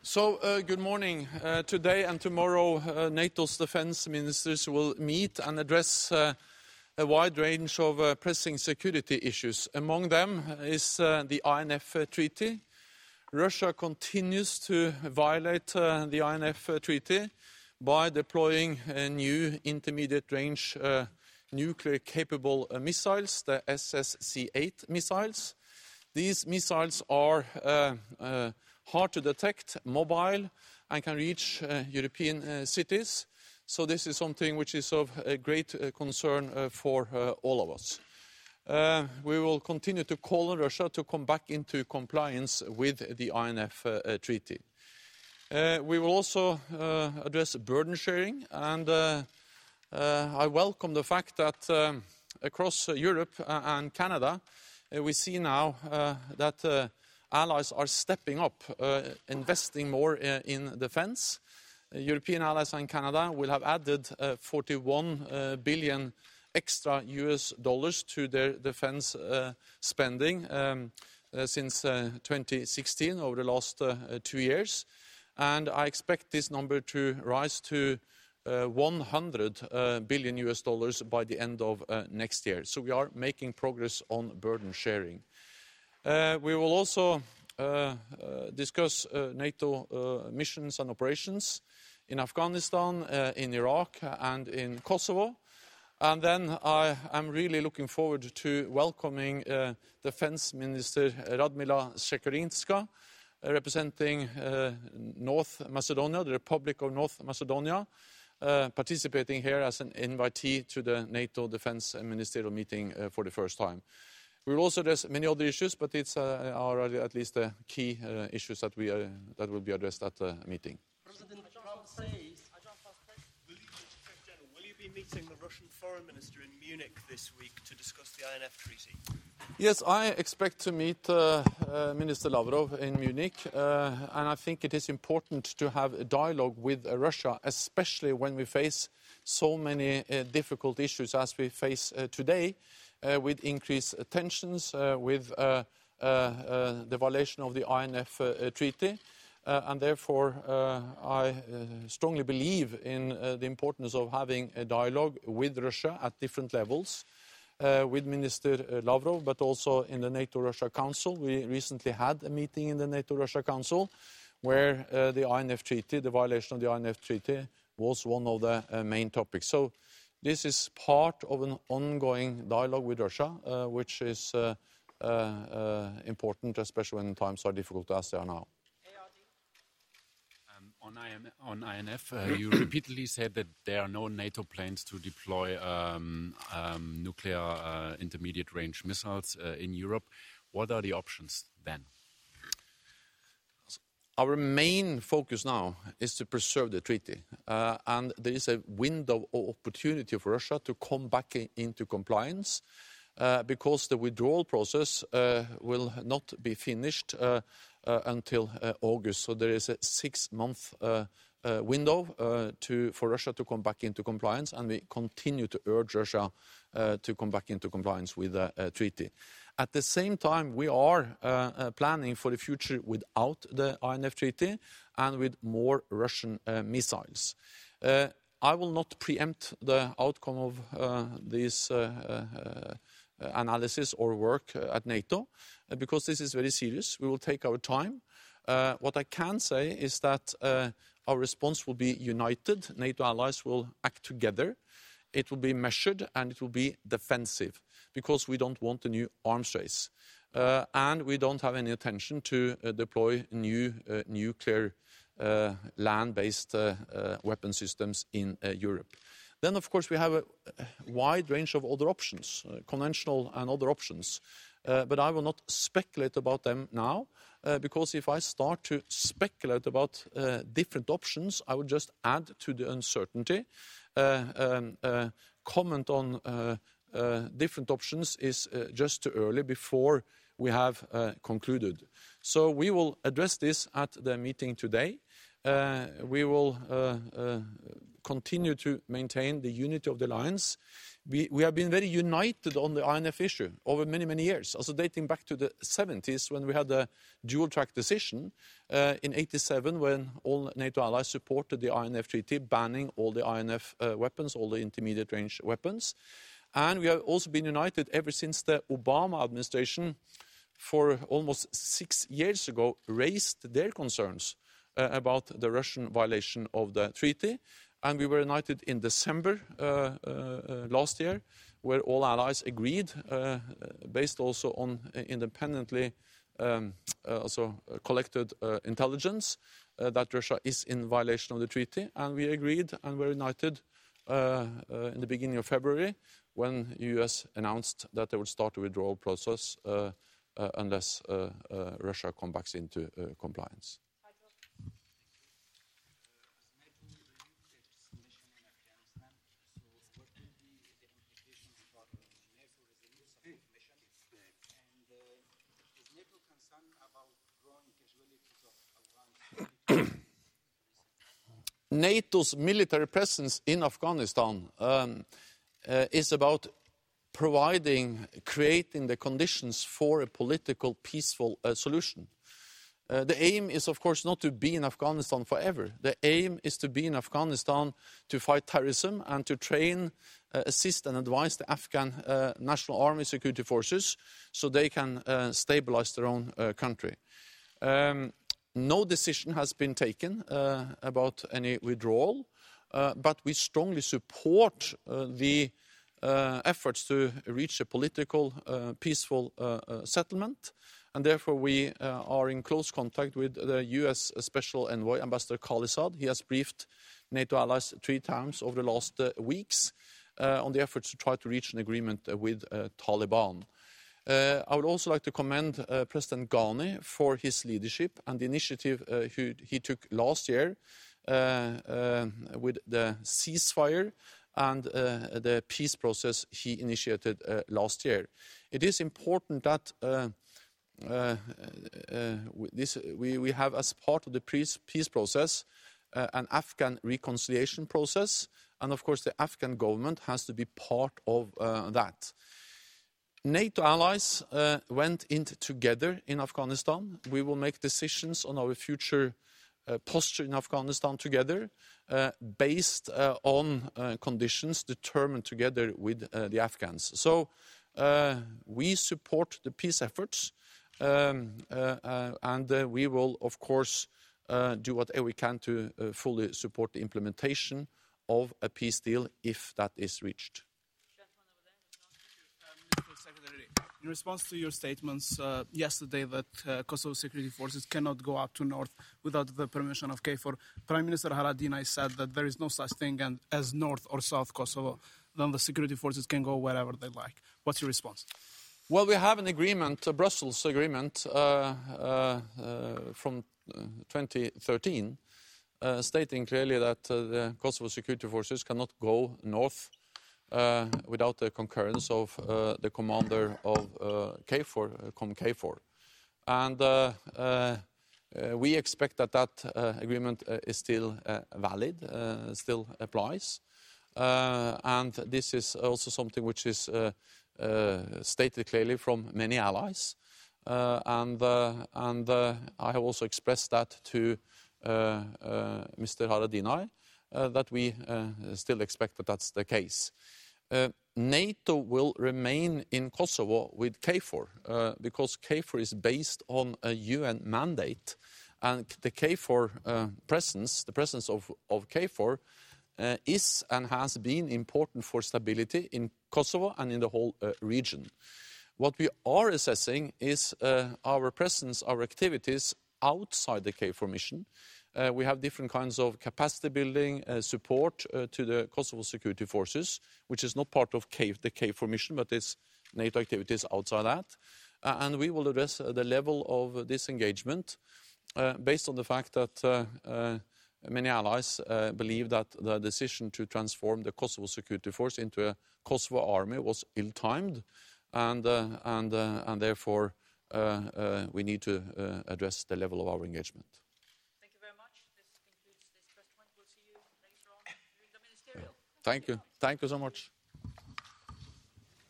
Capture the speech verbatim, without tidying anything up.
So, uh, good morning. Uh, today and tomorrow, uh, NATO's defense ministers will meet and address uh, a wide range of uh, pressing security issues. Among them is uh, the I N F uh, Treaty. Russia continues to violate uh, the I N F uh, Treaty by deploying uh, new intermediate-range uh, nuclear-capable uh, missiles, the S S C eight missiles. These missiles are uh, uh, hard to detect, mobile, and can reach uh, European uh, cities. So this is something which is of uh, great uh, concern uh, for uh, all of us. Uh, we will continue to call on Russia to come back into compliance with the I N F uh, uh, Treaty. Uh, we will also uh, address burden sharing, and uh, uh, I welcome the fact that um, across uh, Europe and Canada, uh, we see now uh, that uh, allies are stepping up, uh, investing more uh, in defense. Uh, European allies and Canada will have added uh, forty-one uh, billion extra U S dollars to their defense uh, spending um, uh, since uh, twenty sixteen, over the last uh, two years. And I expect this number to rise to uh, one hundred uh, billion U S dollars by the end of uh, next year. So we are making progress on burden sharing. Uh, we will also uh, uh, discuss uh, NATO uh, missions and operations in Afghanistan, uh, in Iraq, and in Kosovo. And then I am really looking forward to welcoming uh, Defense Minister Radmila Shekerinska, uh, representing uh, North Macedonia, the Republic of North Macedonia, uh, participating here as an invitee to the NATO Defense Ministerial meeting uh, for the first time. We will also address many other issues, but it's uh, are at least the key uh, issues that we uh, that will be addressed at the meeting. President Trump says, will you be meeting the Russian foreign minister in Munich this week to discuss the I N F Treaty? Yes, I expect to meet uh, uh, Minister Lavrov in Munich, uh, and I think it is important to have a dialogue with uh, Russia, especially when we face so many uh, difficult issues as we face uh, today. Uh, with increased uh, tensions, uh, with uh, uh, uh, the violation of the I N F uh, Treaty. Uh, and therefore, uh, I uh, strongly believe in uh, the importance of having a dialogue with Russia at different levels, uh, with Minister Lavrov, but also in the NATO-Russia Council. We recently had a meeting in the NATO-Russia Council where uh, the I N F Treaty, the violation of the I N F Treaty, was one of the uh, main topics. So this is part of an ongoing dialogue with Russia, uh, which is uh, uh, uh, important, especially when times are difficult as they are now. Um, on, I N on I N F, uh, you repeatedly said that there are no NATO plans to deploy um, um, nuclear uh, intermediate-range missiles uh, in Europe. What are the options then? Our main focus now is to preserve the treaty, uh, and there is a window of opportunity for Russia to come back in, into compliance uh, because the withdrawal process uh, will not be finished uh, uh, until uh, August. So there is a six-month uh, uh, window uh, to, for Russia to come back into compliance, and we continue to urge Russia uh, to come back into compliance with the uh, treaty. At the same time, we are uh, uh, planning for the future without the I N F Treaty and with more Russian uh, missiles. Uh, I will not preempt the outcome of uh, this uh, uh, analysis or work at NATO uh, because this is very serious. We will take our time. Uh, what I can say is that uh, our response will be united. NATO allies will act together. It will be measured and it will be defensive, because we don't want a new arms race. Uh, and we don't have any intention to uh, deploy new uh, nuclear uh, land-based uh, uh, weapon systems in uh, Europe. Then, of course, we have a, a wide range of other options, uh, conventional and other options. Uh, but I will not speculate about them now, uh, because if I start to speculate about uh, different options, I would just add to the uncertainty. Uh, um, uh, comment on uh, uh, different options is uh, just too early before we have uh, concluded. So we will address this at the meeting today. Uh, we will uh, uh, continue to maintain the unity of the alliance. we, we have been very united on the I N F issue over many, many years, also dating back to the seventies when we had the dual-track decision uh, in eighty-seven when all NATO allies supported the I N F treaty, banning all the I N F uh, weapons, all the intermediate-range weapons. And we have also been united ever since the Obama administration, for almost six years ago, raised their concerns uh, about the Russian violation of the treaty. And we were united in December uh, uh, uh, last year, where all allies agreed, uh, based also on independently um, uh, also collected uh, intelligence, uh, that Russia is in violation of the treaty. And we agreed and were united uh, uh, in the beginning of February, when the U S announced that they would start a withdrawal process uh, uh, unless uh, uh, Russia comes back into uh, compliance. NATO's military presence in Afghanistan um, uh, is about providing, creating the conditions for a political, peaceful uh, solution. Uh, the aim is, of course, not to be in Afghanistan forever. The aim is to be in Afghanistan to fight terrorism and to train, uh, assist and advise the Afghan uh, National Army security forces so they can uh, stabilize their own uh, country. Um, no decision has been taken uh, about any withdrawal, uh, but we strongly support uh, the uh, efforts to reach a political, uh, peaceful uh, uh, settlement. And therefore, we uh, are in close contact with the U S Special Envoy, Ambassador Khalilzad. He has briefed NATO allies three times over the last uh, weeks uh, on the efforts to try to reach an agreement uh, with uh, Taliban. Uh, I would also like to commend uh, President Ghani for his leadership and the initiative uh, he, he took last year uh, uh, with the ceasefire and uh, the peace process he initiated uh, last year. It is important that uh, Uh, uh, this, we, we have, as part of the peace, peace process, uh, an Afghan reconciliation process, and of course the Afghan government has to be part of uh, that. NATO allies uh, went in together in Afghanistan. We will make decisions on our future uh, posture in Afghanistan together, uh, based uh, on uh, conditions determined together with uh, the Afghans. So uh, we support the peace efforts. Um, uh, uh, and uh, we will, of course, uh, do whatever we can to uh, fully support the implementation of a peace deal if that is reached. Uh, Mister Secretary, in response to your statements uh, yesterday that uh, Kosovo security forces cannot go up to north without the permission of KFOR, Prime Minister Haradinaj said that there is no such thing as North or South Kosovo, then the security forces can go wherever they like. What's your response? Well, we have an agreement, a Brussels agreement, uh, uh, uh, from uh, twenty thirteen, uh, stating clearly that uh, the Kosovo security forces cannot go north uh, without the concurrence of uh, the commander of uh, KFOR, uh, Com KFOR. And uh, uh, uh, we expect that that uh, agreement uh, is still uh, valid, uh, still applies. Uh, and this is also something which is uh, Uh, stated clearly from many allies, uh, and uh, and uh, I have also expressed that to uh, uh, Mister Haradinaj, uh, that we uh, still expect that that's the case. Uh, NATO will remain in Kosovo with KFOR uh, because KFOR is based on a U N mandate, and the KFOR uh, presence, the presence of, of KFOR, Uh, is and has been important for stability in Kosovo and in the whole uh, region. What we are assessing is uh, our presence, our activities outside the KFOR mission. Uh, we have different kinds of capacity building, uh, support uh, to the Kosovo security forces, which is not part of K the KFOR mission, but it's NATO activities outside that. Uh, and we will address uh, the level of this engagement uh, based on the fact that uh, uh, many allies uh, believe that the decision to transform the Kosovo security force into a Kosovo army was ill-timed, and uh, and uh, and therefore uh, uh, we need to uh, address the level of our engagement. Thank you very much. This concludes this press point. We'll see you later on during the ministerial. Thank you. Thank you so much.